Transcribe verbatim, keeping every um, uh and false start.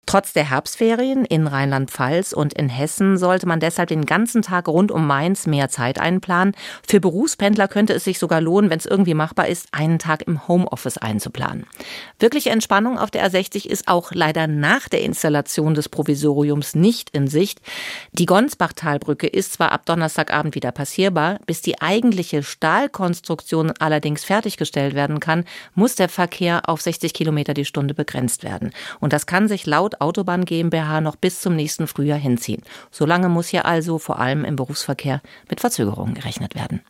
Trotz der Herbstferien in Rheinland-Pfalz und in Hessen sollte man deshalb den ganzen Tag rund um Mainz mehr Zeit einplanen. Für Berufspendler könnte es sich sogar lohnen, wenn es irgendwie machbar ist, einen Tag im Homeoffice einzuplanen. Wirkliche Entspannung auf der A sechzig ist auch leider nach der Installation des Provisoriums nicht in Sicht. Die Gonsbachtalbrücke ist zwar ab Donnerstagabend wieder passierbar, bis die eigentliche Stahlkonstruktion allerdings fertiggestellt werden kann, muss der Verkehr auf sechzig Kilometer die Stunde begrenzt werden. Und das kann sich laut Autobahn GmbH noch bis zum nächsten Frühjahr hinziehen. Solange muss hier also vor allem im Berufsverkehr mit Verzögerungen gerechnet werden.